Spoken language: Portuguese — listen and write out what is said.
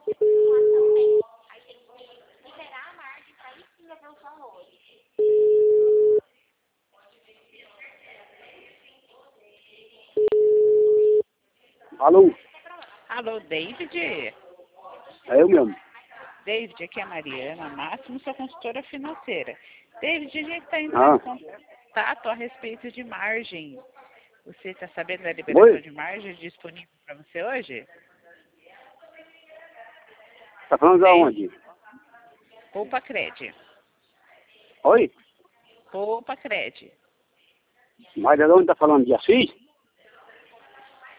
Alô? Alô, David? É eu mesmo. David, aqui é a Mariana Máximo, sua consultora financeira. David, a gente está entrando em contato a respeito de margem. Você está sabendo da liberação de margem disponível para você hoje? Tá falando de onde? Poupa Cred. Oi? Poupa Cred. Mas de onde tá falando? De Assis?